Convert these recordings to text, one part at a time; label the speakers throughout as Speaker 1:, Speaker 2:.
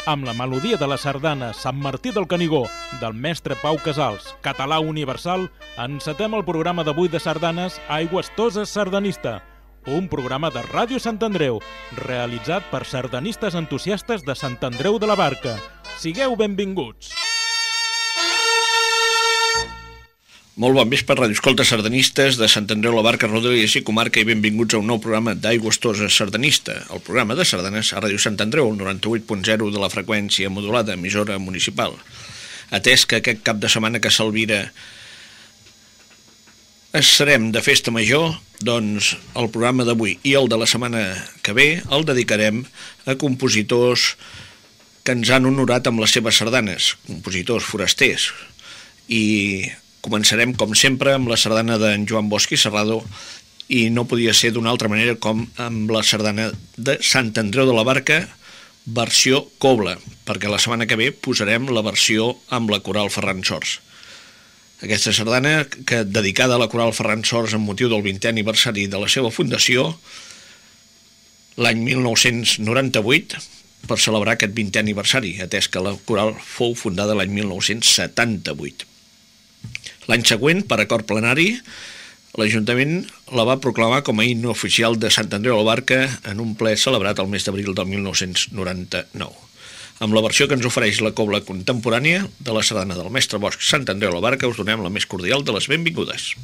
Speaker 1: amb la melodia de la sardana Sant Martí del Canigó, del mestre Pau Casals, català universal, encetem el programa d'avui de sardanes Aigües Toses Sardanista, un programa de Ràdio Sant Andreu, realitzat per sardanistes entusiastes de Sant Andreu de la Barca. Sigueu benvinguts!
Speaker 2: Molt bon vespre, radioescoltes sardanistes de Sant Andreu, la Barca, Rodalies i Comarca, i benvinguts a un nou programa d'Aigües Toses Sardanista, el programa de sardanes a Ràdio Sant Andreu, el 98.0 de la freqüència modulada, emissora municipal. Atès que aquest cap de setmana que s'alvira serem de festa major, doncs el programa d'avui i el de la setmana que ve el dedicarem a compositors que ens han honorat amb les seves sardanes, compositors forasters, i començarem, com sempre, amb la sardana d'en Joan Bosch i Serrado, i no podia ser d'una altra manera com amb la sardana de Sant Andreu de la Barca, versió cobla, perquè la setmana que ve posarem la versió amb la coral Ferran Sors. Aquesta sardana, dedicada a la coral Ferran Sors amb motiu del 20è aniversari de la seva fundació, l'any 1998, per celebrar aquest 20è aniversari, atès que la coral fou fundada l'any 1978. L'any següent, per acord plenari, l'Ajuntament la va proclamar com a himne oficial de Sant Andreu de la Barca en un ple celebrat el mes d'abril del 1999. Amb la versió que ens ofereix la cobla contemporània de la sardana del mestre Bosch Sant Andreu de la Barca us donem la més cordial de les benvingudes.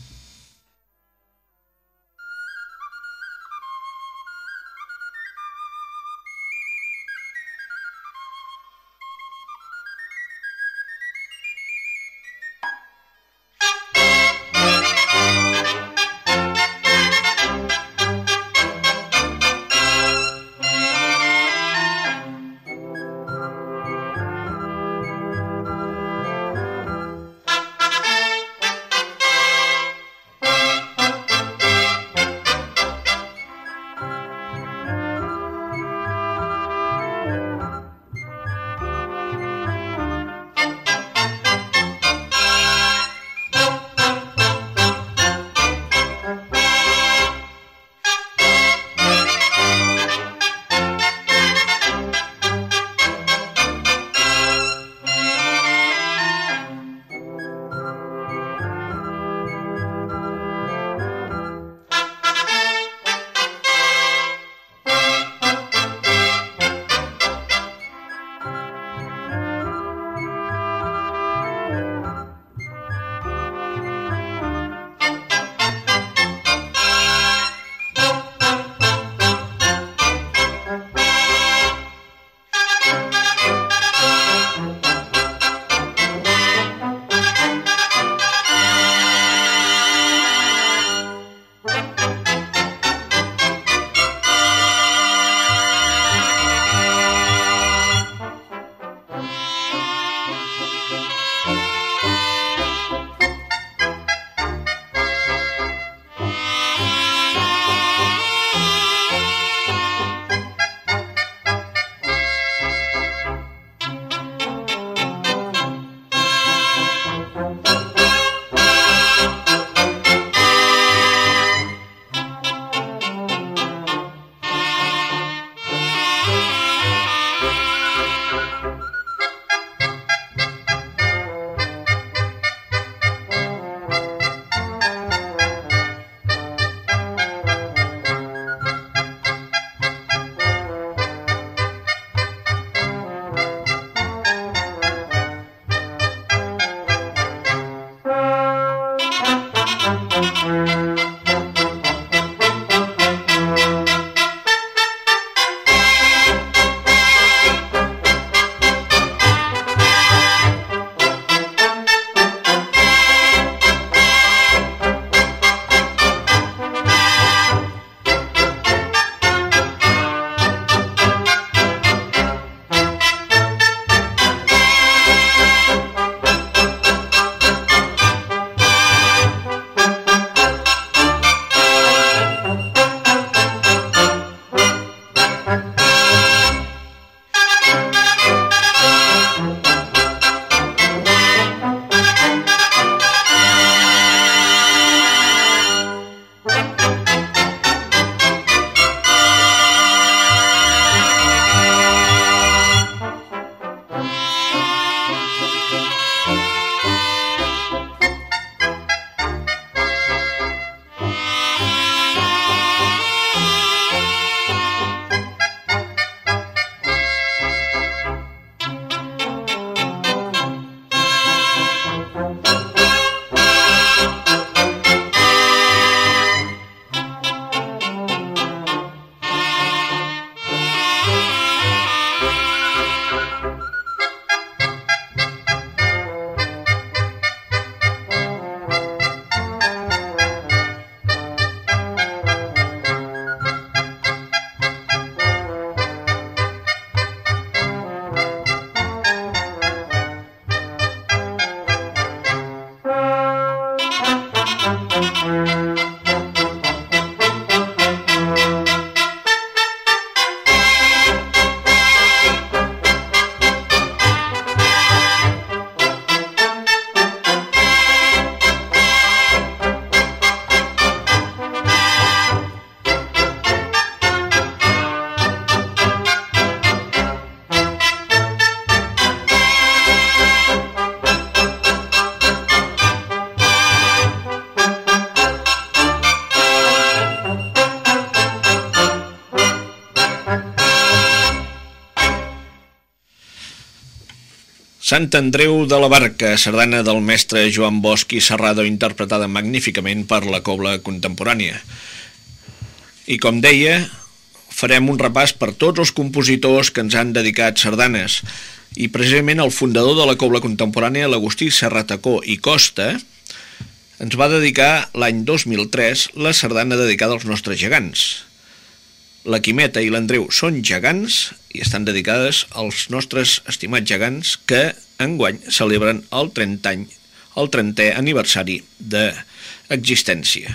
Speaker 2: Sant Andreu de la Barca, sardana del mestre Joan Bosch i Serrado, interpretada magníficament per la cobla contemporània. I com deia, farem un repàs per tots els compositors que ens han dedicat sardanes. I precisament el fundador de la cobla contemporània, l'Agustí Serratacó i Costa, ens va dedicar l'any 2003 la sardana dedicada als nostres gegants. La Quimeta i l'Andreu són gegants i estan dedicades als nostres estimats gegants que enguany celebren el 30è aniversari d'existència.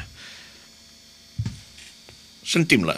Speaker 2: Sentim-la.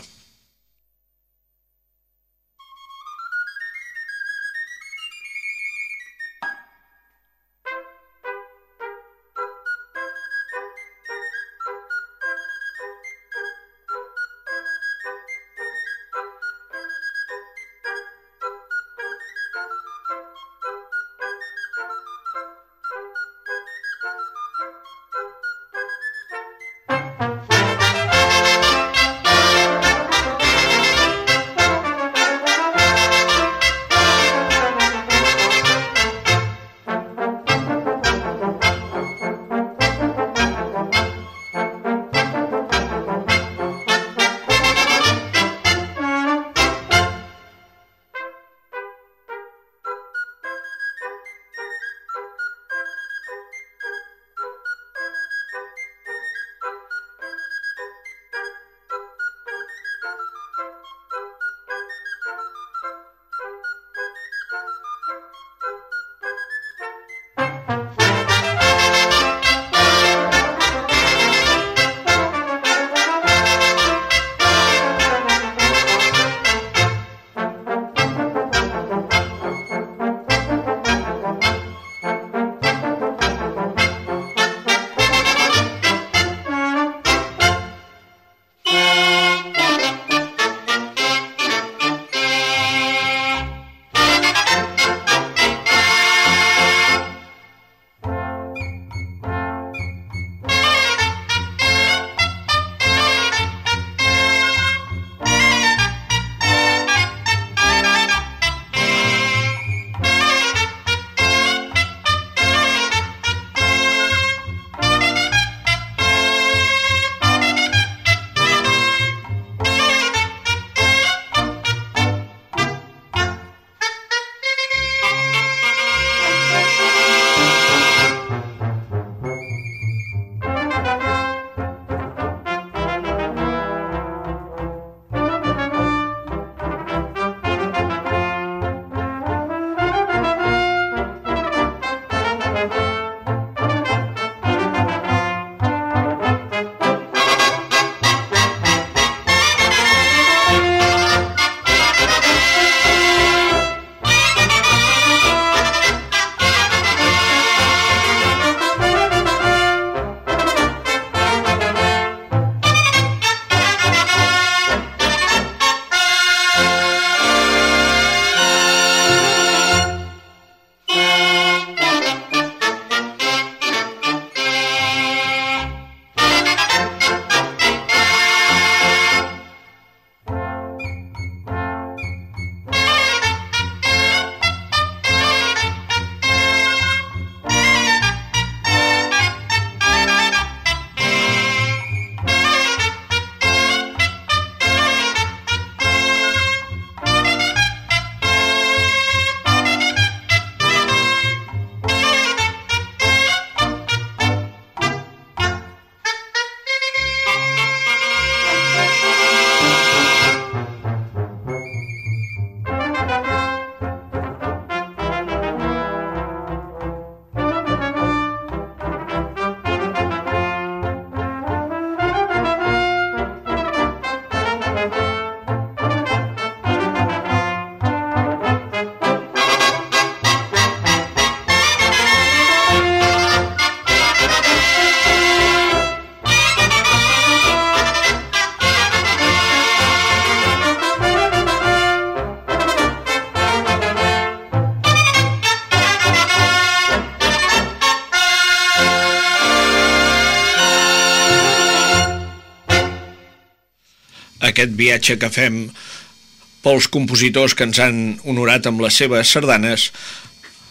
Speaker 2: aquest viatge que fem pels compositors que ens han honorat amb les seves sardanes,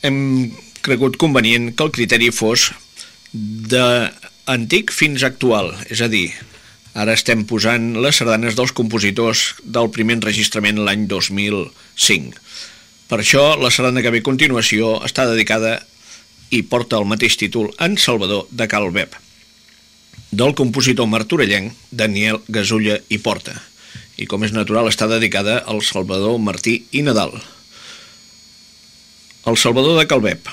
Speaker 2: hem cregut convenient que el criteri fos d'antic fins actual, és a dir, ara estem posant les sardanes dels compositors del primer enregistrament l'any 2005. Per això, la sardana que ve a continuació està dedicada i porta el mateix títol En Salvador de Calbep, del compositor martorellenc Daniel Gasulla i Porta, i com és natural està dedicada al Salvador Martí i Nadal. El Salvador de Calbep.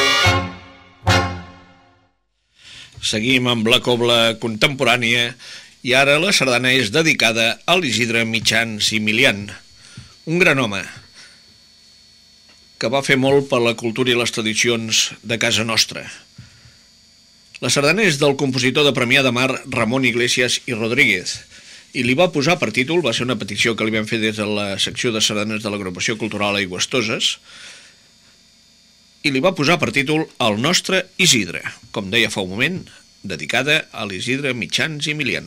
Speaker 2: Seguim amb la cobla contemporània I ara la sardana és dedicada a l'Isidre Mitjans i Milian, un gran home que va fer molt per la cultura i les tradicions de casa nostra. La sardana és del compositor de Premià de Mar Ramon Iglesias i Rodríguez i li va posar per títol, va ser una petició que li vam fer des de la secció de sardanes de l'Agrupació Cultural Aigües-Toses, i li va posar per títol El nostre Isidre, com deia fa un moment, dedicada a l'Isidre Mitjans i Milian.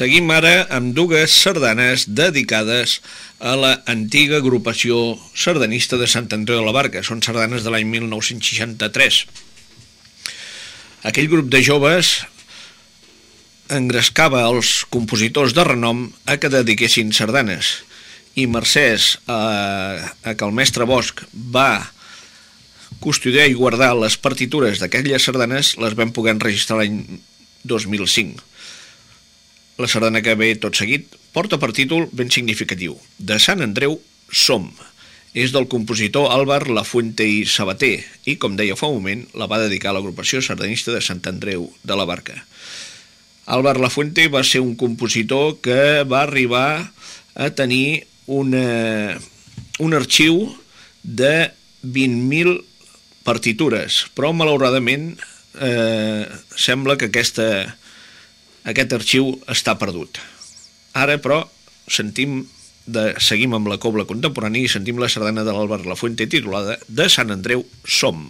Speaker 2: Seguim ara amb dues sardanes dedicades a la antiga agrupació sardanista de Sant Andreu de la Barca. Són sardanes de l'any 1963. Aquell grup de joves engrescava els compositors de renom a que dediquessin sardanes, i mercès a que el mestre Bosch va custodiar i guardar les partitures d'aquelles sardanes, les vam poder enregistrar l'any 2005. La sardana que ve tot seguit porta per títol ben significatiu: De Sant Andreu som. És del compositor Àlvar Lafuente i Sabater i, com deia fa un moment, la va dedicar a l'agrupació sardanista de Sant Andreu de la Barca. Àlvar Lafuente va ser un compositor que va arribar a tenir un arxiu de 20.000 partitures, però malauradament sembla que aquest arxiu està perdut. Ara, però, seguim amb la cobla contemporània i sentim la sardana de l'Àlvar Lafuente titulada De Sant Andreu som.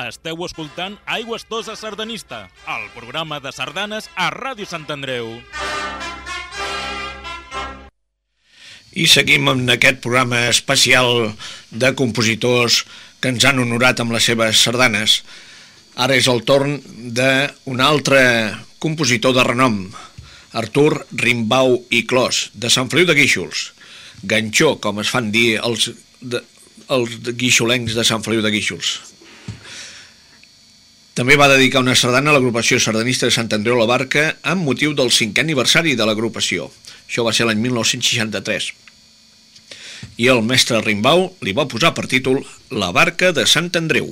Speaker 1: Esteu escoltant Aigües Toses Sardanista, el programa de sardanes a Ràdio Sant Andreu.
Speaker 2: I seguim amb aquest programa especial de compositors que ens han honorat amb les seves sardanes. Ara és el torn d'un altre compositor de renom, Artur Rimbau i Clos, de Sant Feliu de Guíxols. Ganxó, com es fan dir els guixolencs de Sant Feliu de Guíxols. També va dedicar una sardana a l'agrupació sardanista de Sant Andreu la Barca amb motiu del 5è aniversari de l'agrupació. Això va ser l'any 1963. I el mestre Rimbau li va posar per títol La Barca de Sant Andreu.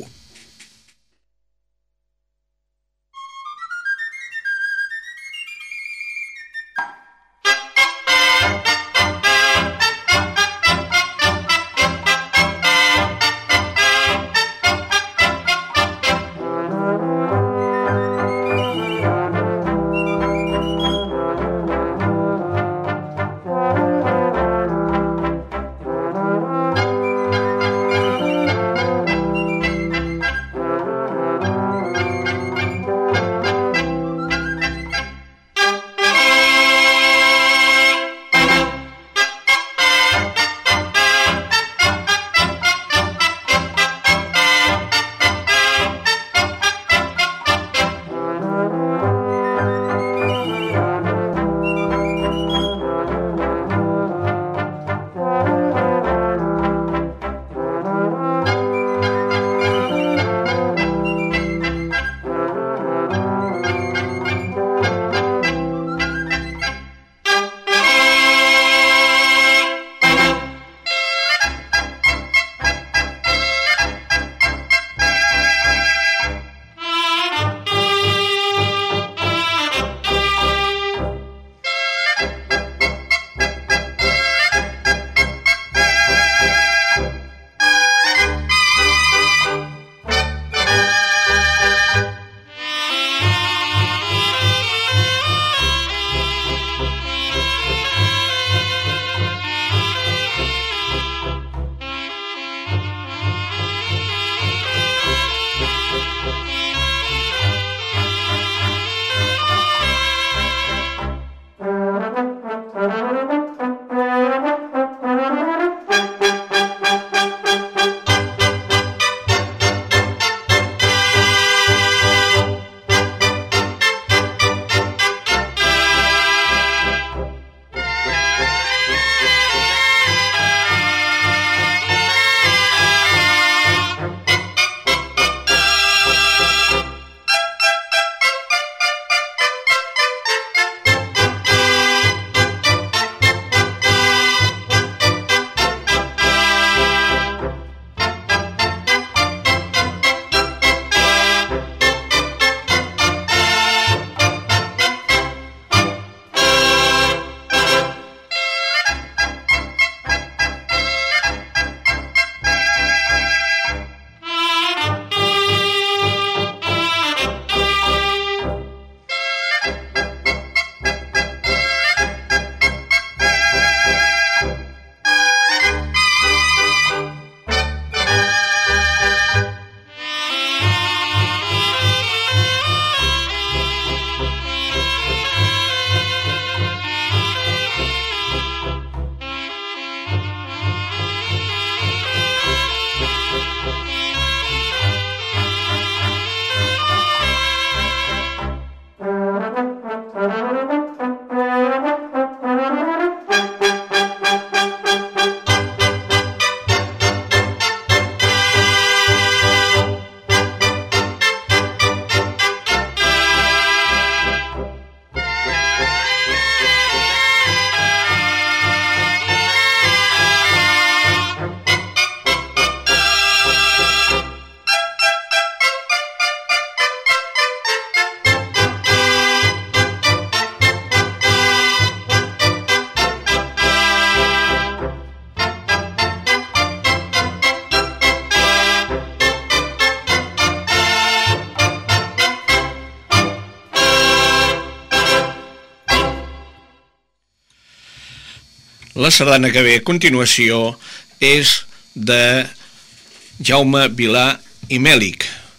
Speaker 2: La sardana que ve a continuació és de Jaume Vilà i Mèlic,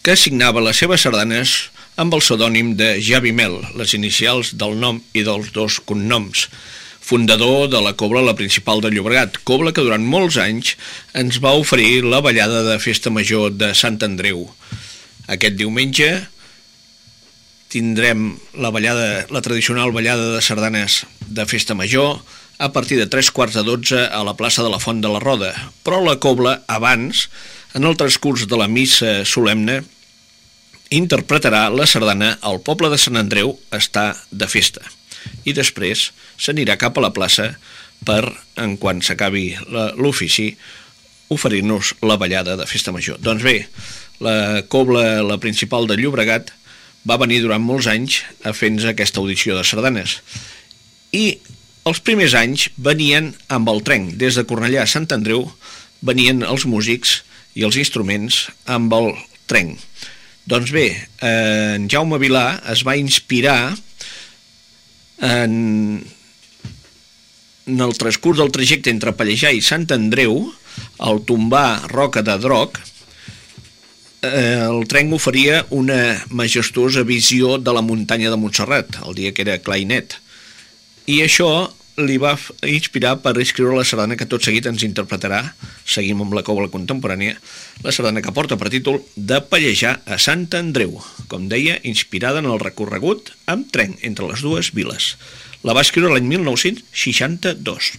Speaker 2: que signava les seves sardanes amb el pseudònim de Javi Mel, les inicials del nom i dels dos cognoms, fundador de la cobla La Principal de Llobregat, cobla que durant molts anys ens va oferir la ballada de Festa Major de Sant Andreu. Aquest diumenge tindrem la tradicional ballada de sardanes de Festa Major a partir de 3:15 a la plaça de la Font de la Roda, però la cobla abans, en el transcurs de la missa solemne, interpretarà la sardana El poble de Sant Andreu està de festa i després s'anirà cap a la plaça per, en quan s'acabi l'ofici, oferir-nos la ballada de Festa Major. Doncs bé, la cobla La Principal de Llobregat va venir durant molts anys a fer-nos aquesta audició de sardanes i els primers anys venien amb el tren. Des de Cornellà a Sant Andreu venien els músics i els instruments amb el tren. Doncs bé, en Jaume Vilà es va inspirar en el transcurs del trajecte entre Pallejà i Sant Andreu, al tombar Roca de Droc. El tren oferia una majestuosa visió de la muntanya de Montserrat, el dia que era clar i net. I això li va inspirar per escriure la sardana que tot seguit ens interpretarà, seguim amb la cobla contemporània, la sardana que porta per títol De Pallejà a Sant Andreu, com deia, inspirada en el recorregut amb tren entre les dues viles. La va escriure l'any 1962.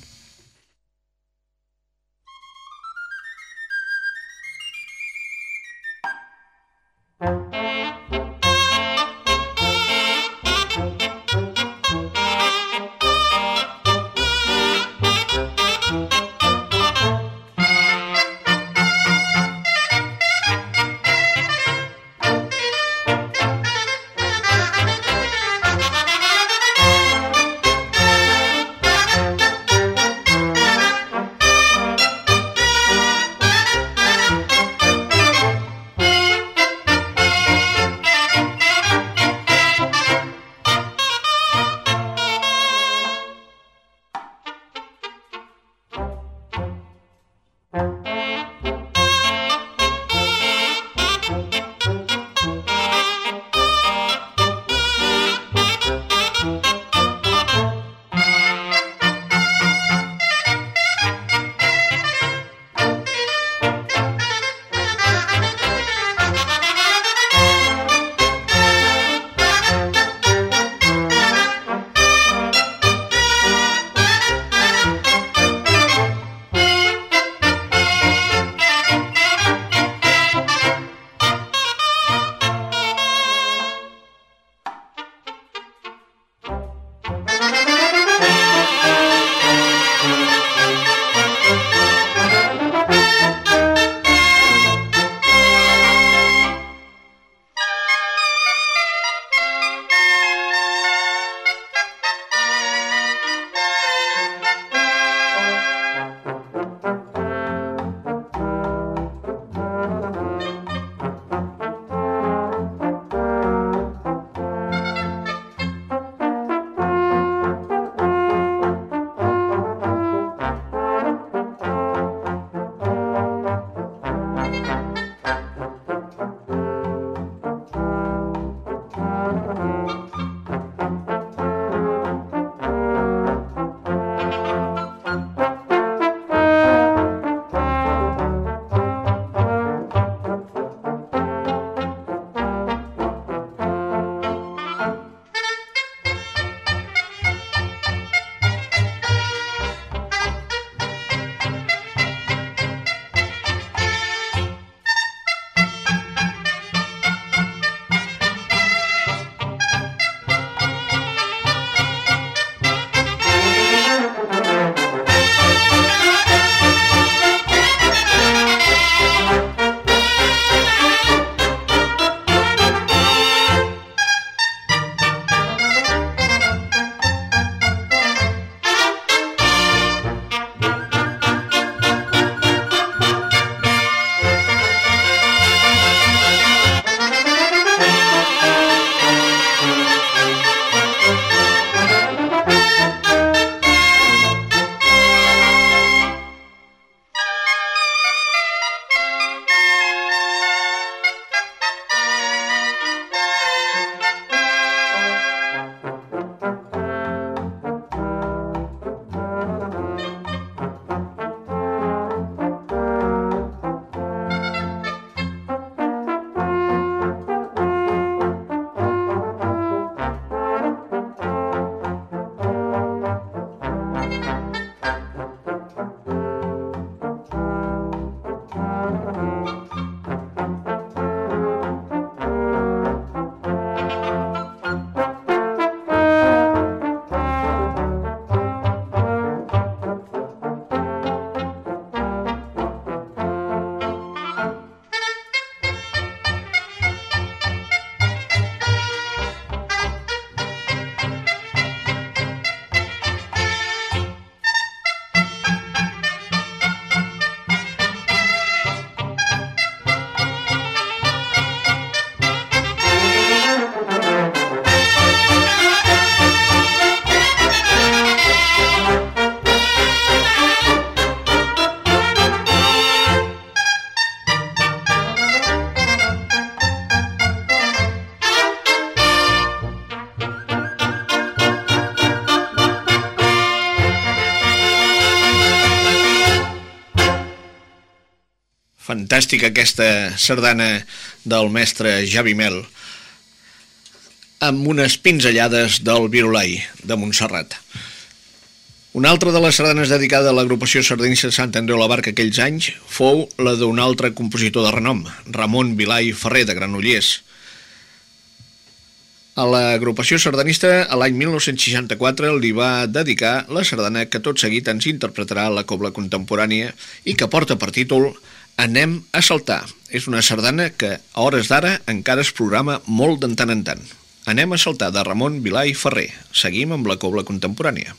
Speaker 2: Fantàstica aquesta sardana del mestre Javi Mel, amb unes pinzellades del Virolai de Montserrat. Una altra de les sardanes dedicada a l'agrupació sardinista Sant Andreu la Barca aquells anys fou la d'un altre compositor de renom, Ramon Vilà i Ferrer de Granollers. A l'agrupació sardanista, a l'any 1964, li va dedicar la sardana que tot seguit ens interpretarà la cobla contemporània i que porta per títol Anem a saltar. És una sardana que a hores d'ara encara es programa molt de tant en tant. Anem a saltar, de Ramon Vilà i Ferrer. Seguim amb la cobla contemporània.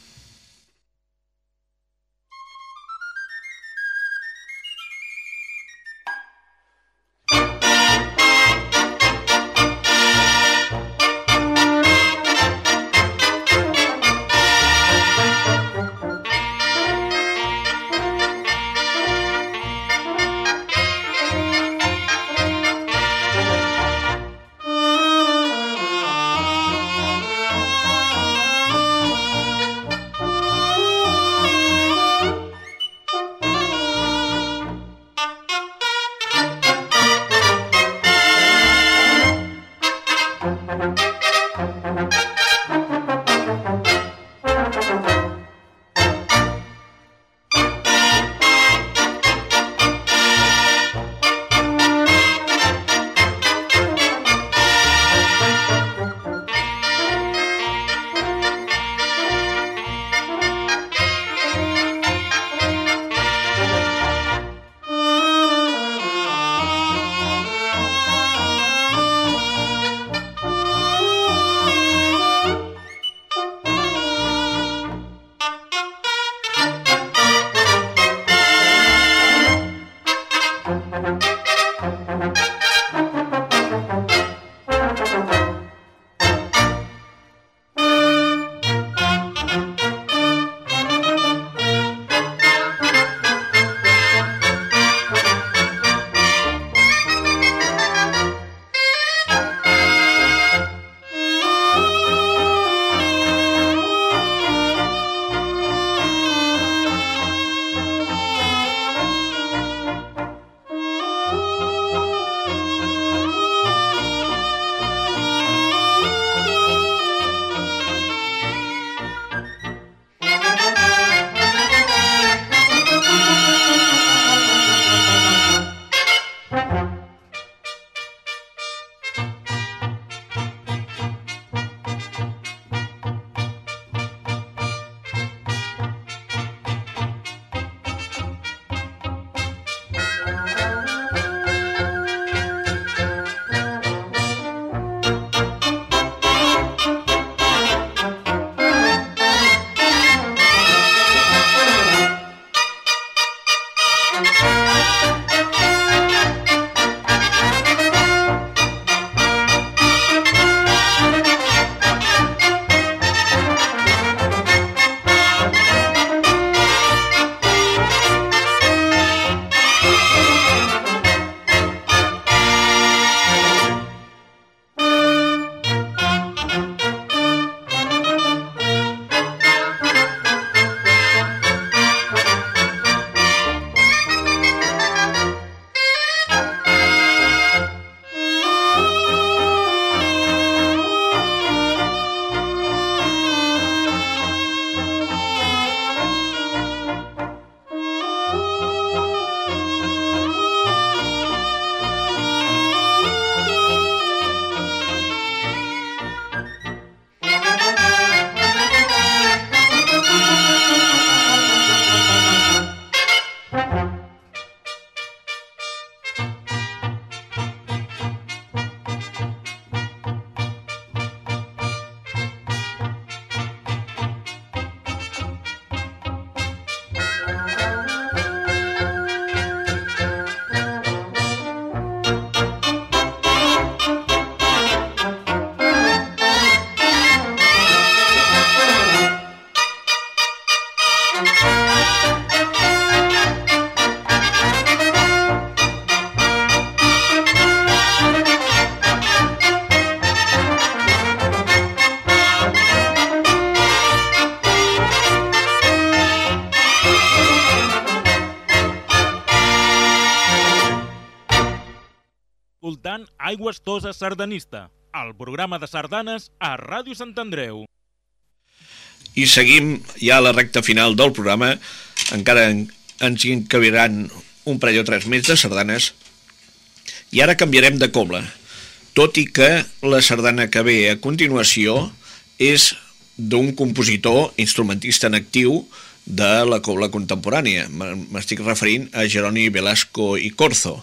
Speaker 1: escoltant Aigües Toses Sardanista, el programa de sardanes a Ràdio Sant Andreu.
Speaker 2: I seguim ja a la recta final del programa. Encara ens hi encabiran un parell o tres més de sardanes. I ara canviarem de cobla, tot i que la sardana que ve a continuació és d'un compositor instrumentista en actiu de la cobla contemporània. M'estic referint a Jeroni Velasco i Corzo.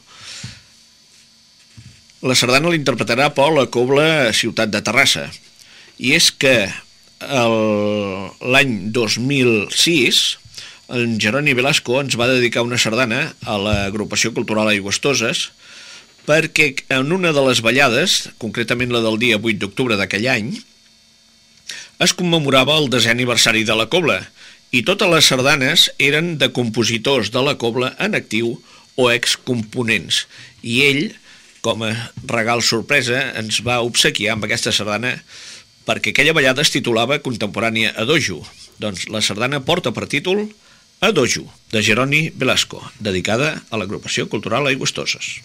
Speaker 2: La sardana l'interpretarà Pol a Cobla Ciutat de Terrassa. I és que l'any 2006 en Jeroni Velasco ens va dedicar una sardana a l'agrupació cultural Aigües Toses, perquè en una de les ballades, concretament la del dia 8 d'octubre d'aquell any, es commemorava el 10è aniversari de la cobla, i totes les sardanes eren de compositors de la cobla en actiu o excomponents. I ell, com a regal sorpresa, ens va obsequiar amb aquesta sardana perquè aquella ballada es titulava Contemporània a Dojo. Doncs la sardana porta per títol A Dojo, de Jeroni Velasco, dedicada a l'agrupació cultural Aigües Toses.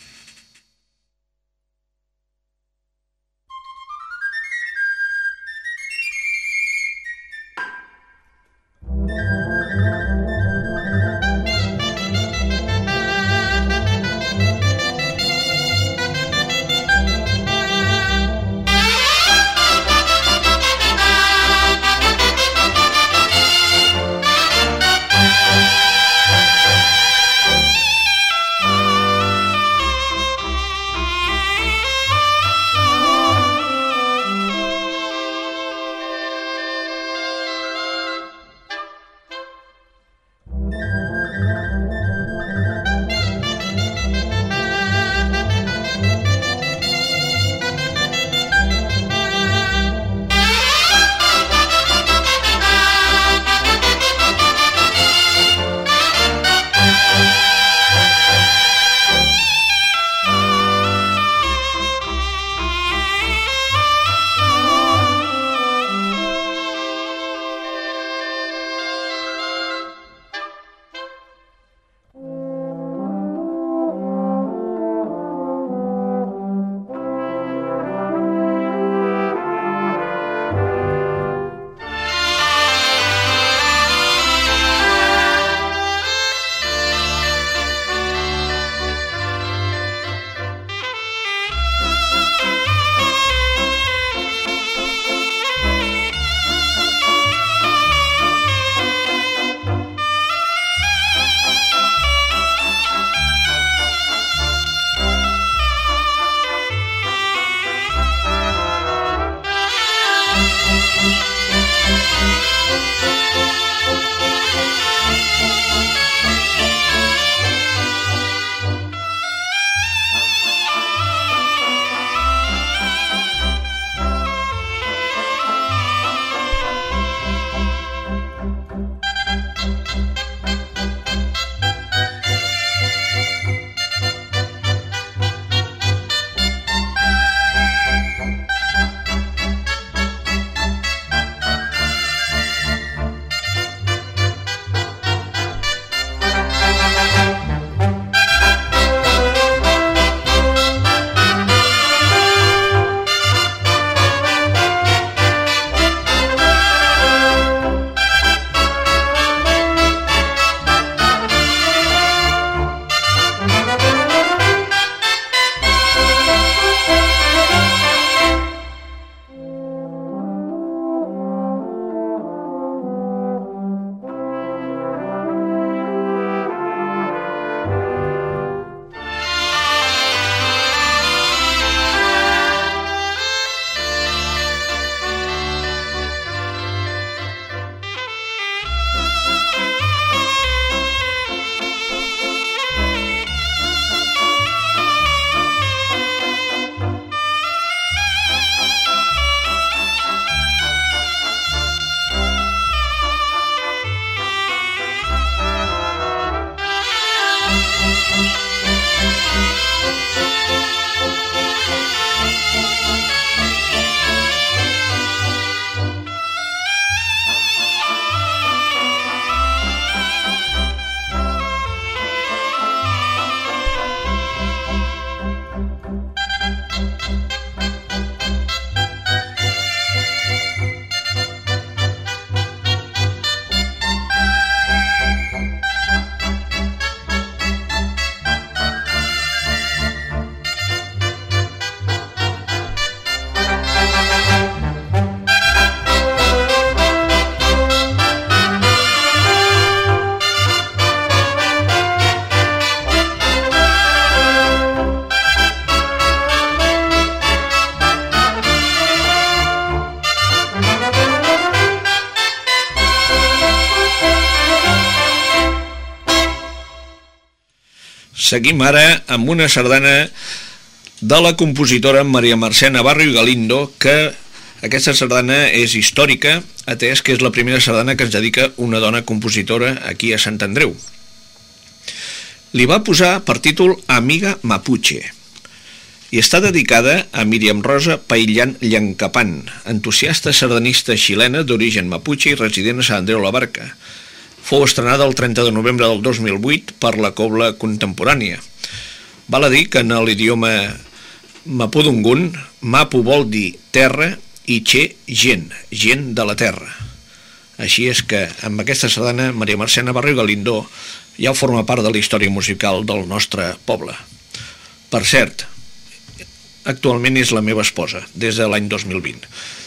Speaker 2: Seguim ara amb una sardana de la compositora Maria Mercè Navarro i Galindo, que aquesta sardana és històrica, atès que és la primera sardana que ens dedica una dona compositora aquí a Sant Andreu. Li va posar per títol Amiga Mapuche i està dedicada a Míriam Rosa Paillán Llancapan, entusiasta sardanista xilena d'origen mapuche i resident a Sant Andreu la Barca. Fou estrenada el 30 de novembre del 2008 per la Cobla Contemporània. Val a dir que en l'idioma mapudungun, mapu vol dir terra i che, gent, gent de la terra. Així és que amb aquesta sardana Maria Mercè Navarro i Galindo ja forma part de la història musical del nostre poble. Per cert, actualment és la meva esposa, des de l'any 2020.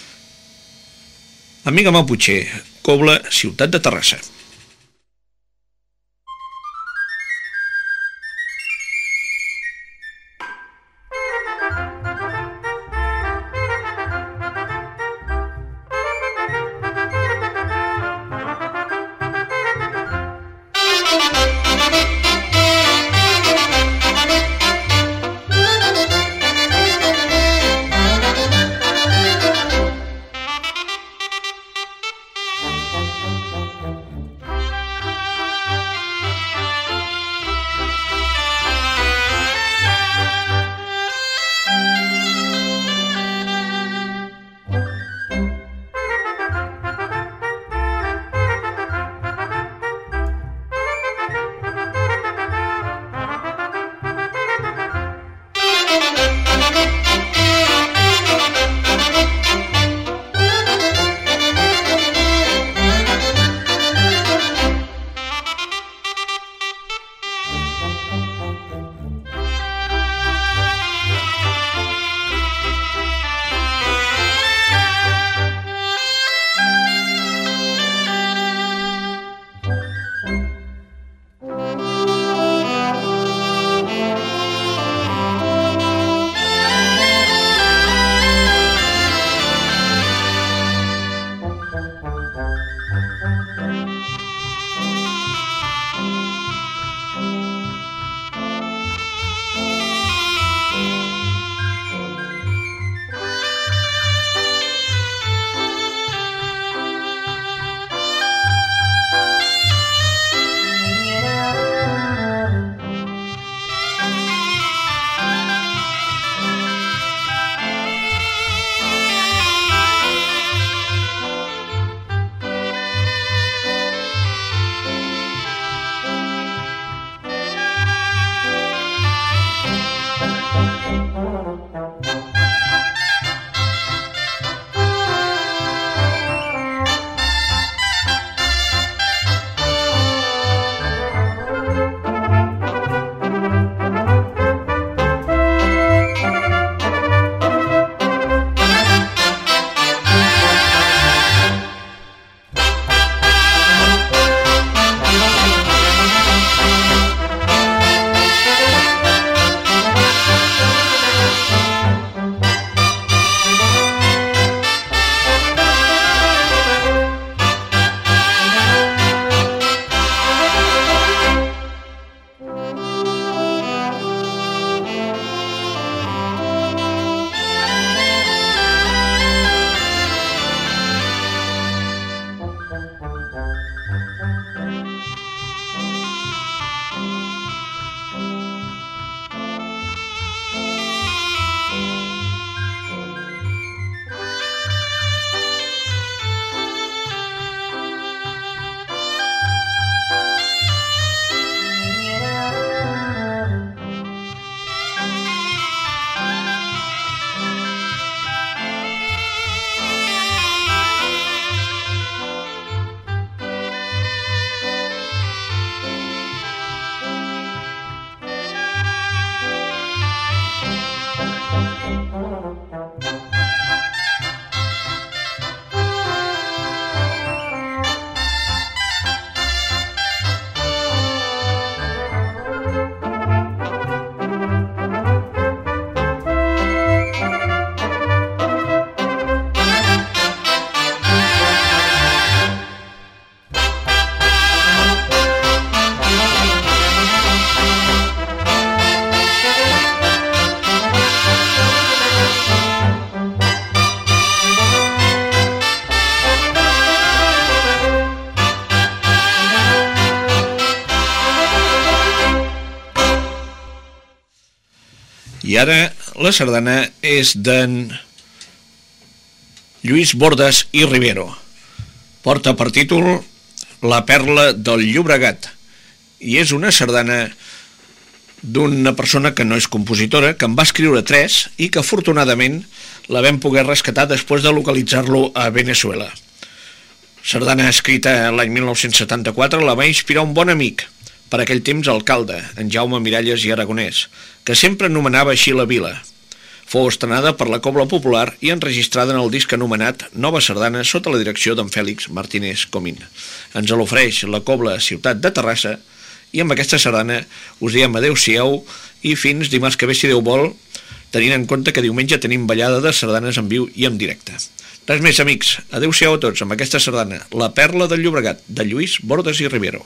Speaker 2: Amiga Mapuche, Cobla, ciutat de Terrassa. I ara la sardana és d'en Lluís Bordas i Rivero. Porta per títol La perla del Llobregat i és una sardana d'una persona que no és compositora, que en va escriure 3 i que afortunadament la vam poder rescatar després de localitzar-lo a Venezuela. Sardana escrita l'any 1974 la va inspirar un bon amic, per aquell temps alcalde, en Jaume Miralles i Aragonès, que sempre anomenava així la vila. Fou estrenada per la Cobla Popular i enregistrada en el disc anomenat Nova Sardana sota la direcció d'en Fèlix Martínez Comín. Ens l'ofereix la Cobla Ciutat de Terrassa i amb aquesta sardana us diem adeu-siau i fins dimarts que ve si Déu vol, tenint en compte que diumenge tenim ballada de sardanes en viu i en directe. Res més, amics, adeu-siau a tots amb aquesta sardana, La perla del Llobregat, de Lluís Bordas i Rivero.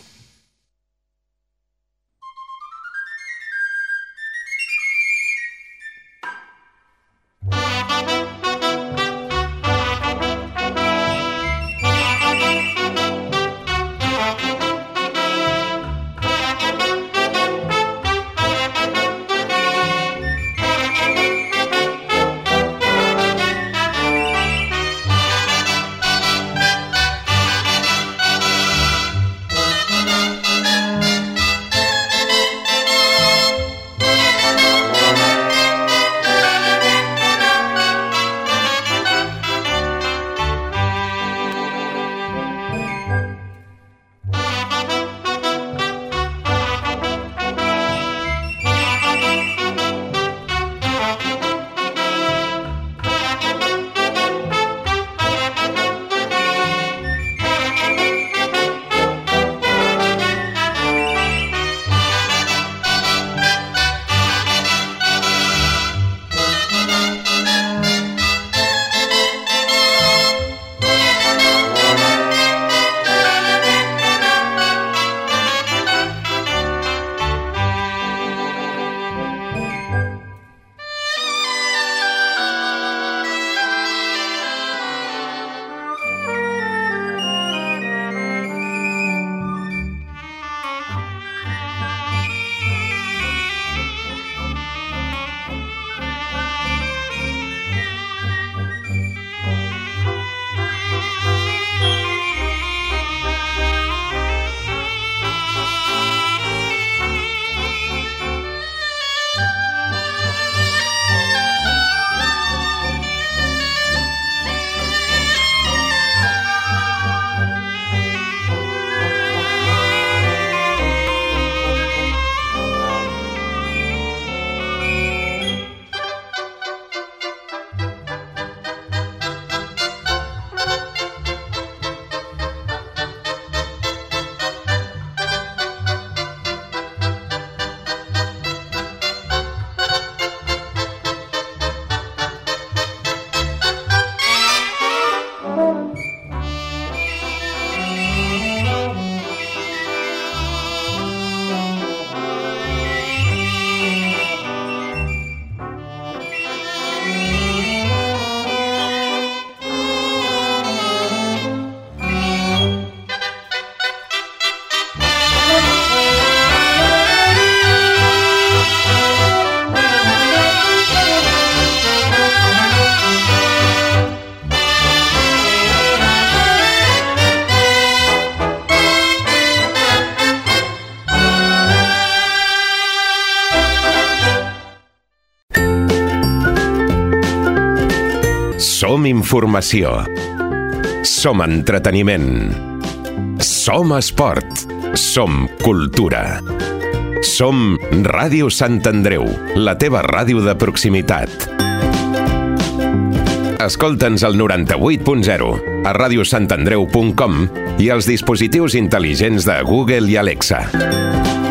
Speaker 3: Som informació. Som entreteniment. Som esport. Som cultura. Som Ràdio Sant Andreu, la teva ràdio de proximitat. Escolta'ns al 98.0, a radiosantandreu.com i als dispositius intel·ligents de Google i Alexa.